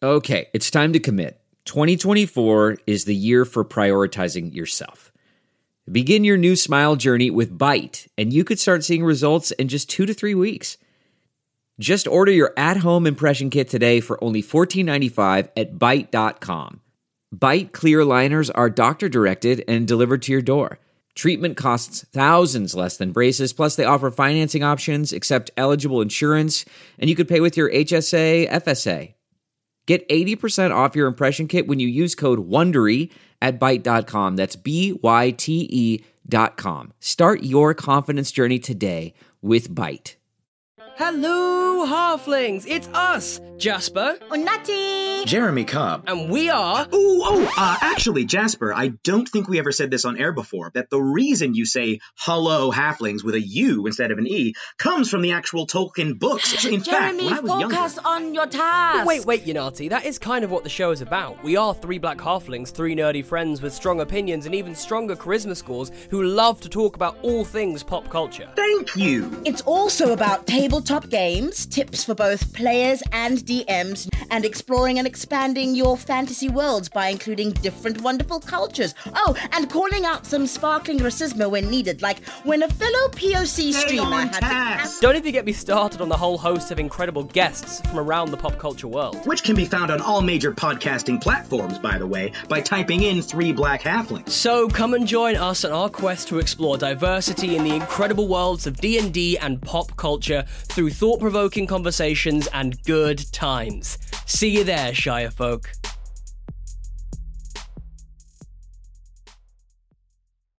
Okay, it's time to commit. 2024 is the year for prioritizing yourself. Begin your new smile journey with Byte, and you could start seeing results in just 2 to 3 weeks. Just order your at-home impression kit today for only $14.95 at Byte.com. Byte clear liners are doctor-directed and delivered to your door. Treatment costs thousands less than braces, plus they offer financing options, accept eligible insurance, and you could pay with your HSA, FSA. Get 80% off your impression kit when you use code WONDERY at Byte.com. That's BYTE.com. Start your confidence journey today with Byte. Hello, Halflings! It's us, Jasper. Unnati! Jeremy Cobb. And we are... Actually, Jasper, I don't think we ever said this on air before, that the reason you say hello, Halflings, with a U instead of an E comes from the actual Tolkien books. In fact, when I was focus younger... on your task! Wait, Unati, that is kind of what the show is about. We are 3 black halflings, 3 nerdy friends with strong opinions and even stronger charisma scores who love to talk about all things pop culture. Thank you! It's also about tabletop games, tips for both players and DMs, and exploring and expanding your fantasy worlds by including different wonderful cultures. Oh, and calling out some sparkling racism when needed, like when a fellow POC streamer had to... Don't even get me started on the whole host of incredible guests from around the pop culture world. Which can be found on all major podcasting platforms, by the way, by typing in 3 black halflings. So come and join us on our quest to explore diversity in the incredible worlds of D&D and pop culture through thought-provoking conversations and good times. See you there, Shire folk.